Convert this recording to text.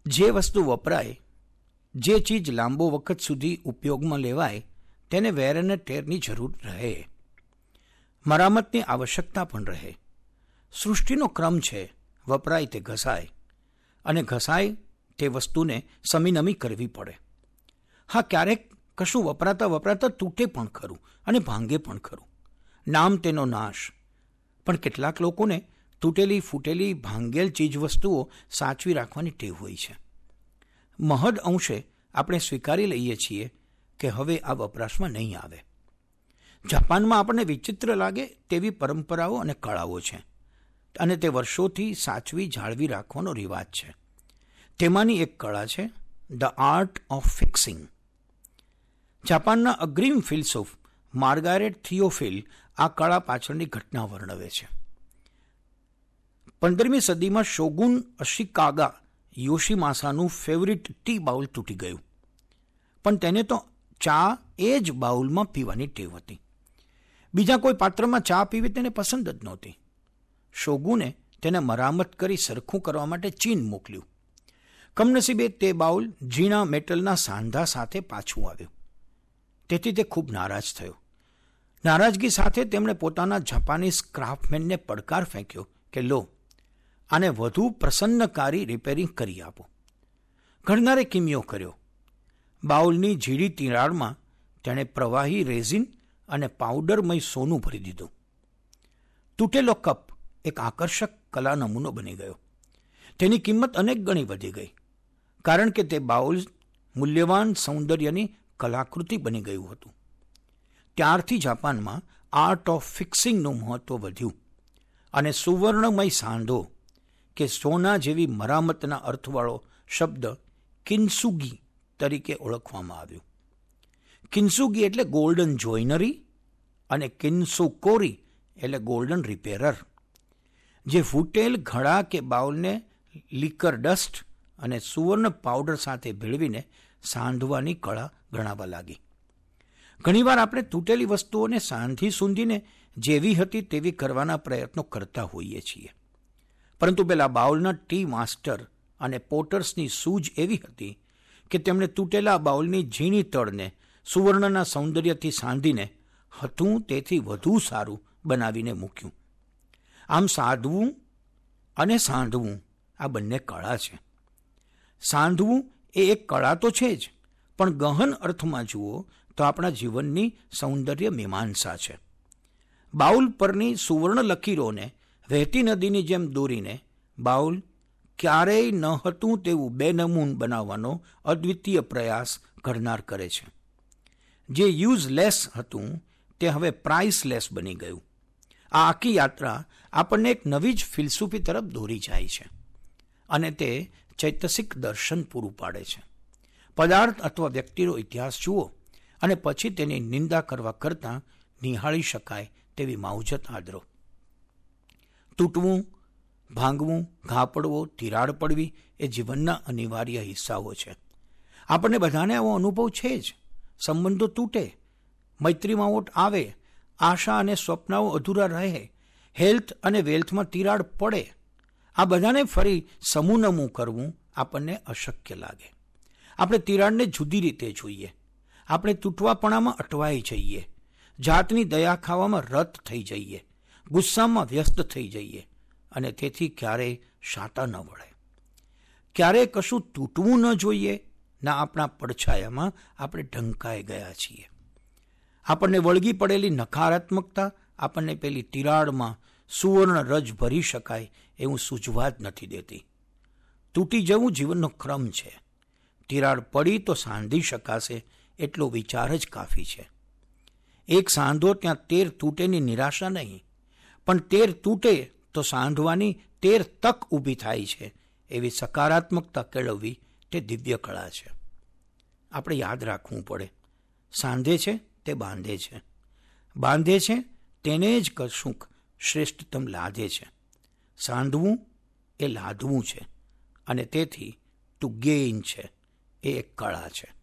જે વસ્તુ વપરાય, જે ચીજ લાંબો વખત સુધી ઉપયોગમાં લેવાય, તેને વેર અને ટેરની જરૂર રહે. મરામતની આવશ્યકતા પણ રહે. સૃષ્ટિનો ક્રમ છે, વપરાય તે ઘસાય, અને ઘસાય તે વસ્તુને સમીનમી કરવી પડે. હા, ક્યારેક કશું વપરાતા વપરાતા તૂટે પણ ખરું અને ભાંગે પણ ખરું. નામ તેનો નાશ. પણ કેટલાક લોકોને તૂટેલી ફૂટેલી ભાંગેલ ચીજવસ્તુઓ સાચવી રાખવાની ટેવ હોય છે. મહદ અંશે આપણે સ્વીકારી લઈએ છીએ કે હવે આ વપરાશમાં નહીં આવે. જાપાનમાં આપણને વિચિત્ર લાગે તેવી પરંપરાઓ અને કળાઓ છે, અને તે વર્ષોથી સાચવી જાળવી રાખવાનો રિવાજ છે. તેમાંની એક કળા છે ધ આર્ટ ઓફ ફિક્સિંગ. જાપાનના અગ્રીમ ફિલસૂફ માર્ગારેટ થિયોફિલ આ કળા પાછળની ઘટના વર્ણવે છે. 15મી સદીમાં શોગુન અશિકાગા યોશિમાસાનું ફેવરિટ ટી બાઉલ તૂટી ગયું, પણ તેને તો ચા એ જ બાઉલમાં પીવાની ટેવ હતી. બીજા કોઈ પાત્રમાં ચા પીવી તેને પસંદ જ નહોતી. શોગુને તેને મરામત કરી સરખું કરવા માટે ચીન મોકલ્યું. કમનસીબે તે બાઉલ ઝીણા મેટલના સાંધા સાથે પાછું આવ્યું. તેથી તે ખૂબ નારાજ થયો. નારાજગી સાથે તેમણે પોતાના જાપાનીઝ ક્રાફ્ટમેનને પડકાર ફેંક્યો કે લો, આને વધુ પ્રસન્નકારી રિપેરિંગ કરી આપો. ઘડનારે કિમિયો કર્યો. બાઉલની ઝીડી તિરાડમાં તેણે પ્રવાહી રેઝિન અને પાવડરમય સોનું ભરી દીધું. તૂટેલો કપ એક આકર્ષક કલા નમૂનો બની ગયો. તેની કિંમત અનેક ગણી વધી ગઈ, કારણ કે તે બાઉલ મૂલ્યવાન સૌંદર્યની કલાકૃતિ બની ગયું હતું. ત્યારથી જાપાનમાં આર્ટ ઓફ ફિક્સિંગનું મહત્વ વધ્યું, અને સુવર્ણમય સાંધો કે સોના જેવી મરામતના અર્થવાળો શબ્દ કિન્સુગી તરીકે ઓળખવામાં આવ્યું. કિન્સુગી એટલે ગોલ્ડન જોઈનરી અને કિન્સુકોરી એટલે ગોલ્ડન રિપેરર. જે ફૂટેલ ઘડા કે બાઉલને લીકર ડસ્ટ અને સુવર્ણ પાવડર સાથે ભેળવીને સાંધવાની કળા ગણાવા લાગી. ઘણીવાર આપણે તૂટેલી વસ્તુઓને સાંધી સૂંધીને જેવી હતી તેવી કરવાના પ્રયત્નો કરતા હોઈએ છીએ, પરંતુ પેલા બાઉલના ટી માસ્ટર અને પોટર્સની સૂઝ એવી હતી કે તેમણે તૂટેલા બાઉલની ઝીણી તળને સુવર્ણના સૌંદર્યથી સાંધીને હતું તેથી વધુ સારું બનાવીને મૂક્યું. આમ સાધવું અને સાંધવું આ બંને કળા છે. સાંધવું એ એક કળા તો છે જ, પણ ગહન અર્થમાં જુઓ તો આપણા જીવનની સૌંદર્ય મીમાંસા છે. બાઉલ પરની સુવર્ણ લકીરોને વહેતી નદીની જેમ દોરીને બાઉલ ક્યારેય ન હતું તેવું બેનમૂન બનાવવાનો અદ્વિતીય પ્રયાસ ઘડનાર કરે છે. જે યુઝલેસ હતું તે હવે પ્રાઇસલેસ બની ગયું. આ આખી યાત્રા આપણને એક નવી જ ફિલસૂફી તરફ દોરી જાય છે, અને તે ચૈતસિક દર્શન પૂરું પાડે છે. પદાર્થ અથવા વ્યક્તિનો ઇતિહાસ જુઓ અને પછી તેની નિંદા કરવા કરતાં નિહાળી શકાય તેવી માવજત આદરો. તૂટવું, ભાંગવું, ઘા પડવો, તિરાડ પડવી એ જીવનના અનિવાર્ય હિસ્સાઓ છે. આપણને બધાને આવો અનુભવ છે જ. સંબંધો તૂટે, મૈત્રીમાં ઓટ આવે, આશા અને સ્વપ્નાઓ અધૂરા રહે, હેલ્થ અને વેલ્થમાં તિરાડ પડે. આ બધાને ફરી સમૂનમું કરવું આપણને અશક્ય લાગે. આપણે તિરાડને જુદી રીતે જોઈએ. આપણે તૂટવાપણામાં અટવાઈ જઈએ, જાતની દયા ખાવામાં રત થઈ જઈએ, ગુસ્સામાં વ્યસ્ત થઈ જઈએ, અને તેથી ક્યારેય શાતા ન વળે. ક્યારેય કશું તૂટવું ન જોઈએ, ના આપણા પડછાયામાં આપણે ઢંકાઈ ગયા છીએ. આપણને વળગી પડેલી નકારાત્મકતા આપણને પેલી તિરાડમાં સુવર્ણ રજ ભરી શકાય એવું સૂઝવા જ નથી દેતી. તૂટી જવું જીવનનો ક્રમ છે. તિરાડ પડી તો સાંધી શકાશે એટલો વિચાર જ કાફી છે. એક સાંધો ત્યાં 13 તૂટેની નિરાશા નહીં, પણ 13 તૂટે તો સાંધવાની 13 તક ઊભી થાય છે એવી સકારાત્મકતા કેળવવી તે દિવ્ય કળા છે. આપણે યાદ રાખવું પડે, સાંધે છે તે બાંધે છે, બાંધે છે તેને જ કશુંક શ્રેષ્ઠતમ લાદે છે. સાંધવું એ લાદવું છે, અને તેથી ટુ ગેઇન છે એ એક કળા છે.